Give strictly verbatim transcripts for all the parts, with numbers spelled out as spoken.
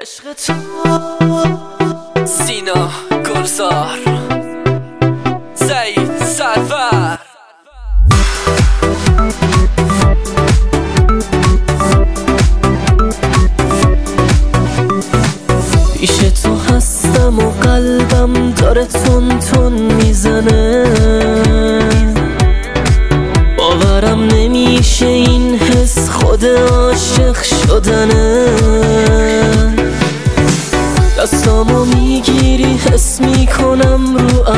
عشق تو سینا گلزار سعید سرور پیش تو هستم و قلبم داره تون تون میزنه، باورم نمیشه این حس خود عاشق شدنه. دستامو میگیری حس میکنم رو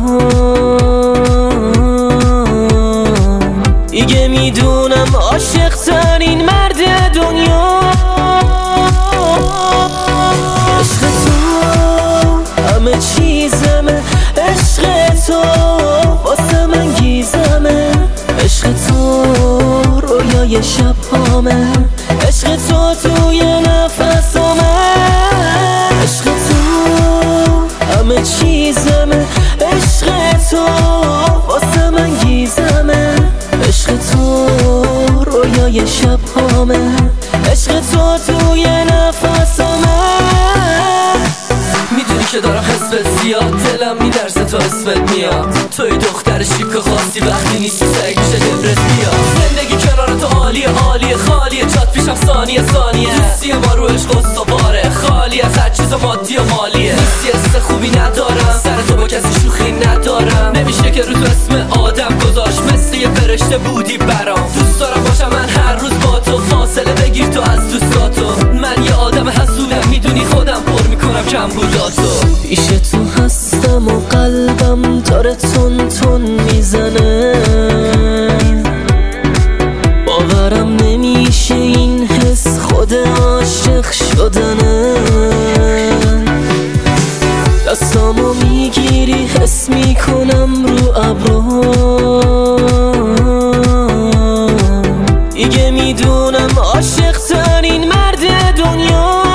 ابروام، دیگه میدونم عاشق ترین مرد دنیا. عشق تو همه چیزمه، عشق تو واسه من گیزمه، عشق تو رویای شبامه، عشق تو توی نفسامه. عشق تو همه چیزمه، عشق تو واسه من گیزمه، عشق تو رویای شبامه، عشق تو توی نفسامه. میدونی که دارم حسبت زیاد، دلم میلرزه تا اسمت میاد. توی دختر شیک و خاصی، وقتی نیستی سعی میشه دلت بیاد. زندگی کنار تو عالیه عالیه خالیه، چات پیشم ثانیه ثانیه. دوستی ما رو عشق استواره، خالی از هر چیز مادی و مالیه. نیستی حس خوبی ندارم، سر تو با کسی شوخی ندارم. نمیشه که رو تو اسم آدم گذاشت، مثل یه فرشته بودی برام. دوست دارم باشم من هر روز با تو، فاصله بگیر تو از دوستاتو. من یه آدم حسودم، میدونی خودم پر میکنم کم بوداتو. پیش تو هستم و قلبم داره تون تون میزنه، باورم نمیشه این حس خود عاشق شدنه. دستامو میگیری حس میکنم رو ابروام، دیگه میدونم عاشق ترین مرد دنیا.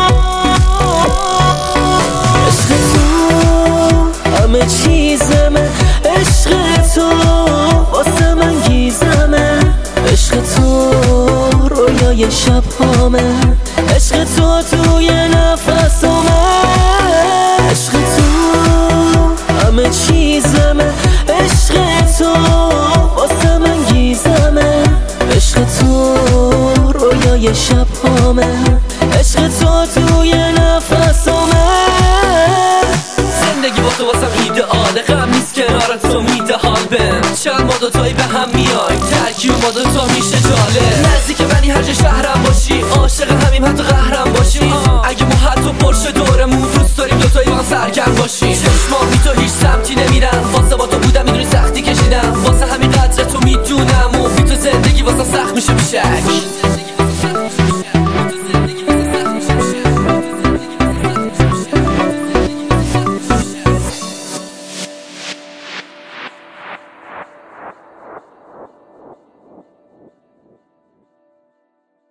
عشق تو همه چیزمه، عشق تو واسه من گیزمه، عشق تو رویای شبامه، عشق تو توی نفسامه. عشق تو همه چیزمه، عشق تو واسه من گیزمه، عشق تو رویای شبامه، عشق تو توی نفسامه. زندگی با تو واسم ایدئاله، غم نیست کنارت تو میده حال بهم. چند ما دوتایی به هم میایم، ترکیب ما دوتا میشه جالب. نزدیک منی هر جا شهرم باشی، عاشق همیم حتی قهرم باشی. اگه ما حتی پرش دورمون، دوست داریم دوتایی با هم سرگرم باشیم. چشمام بی تو هیچ سمتی نمیرن،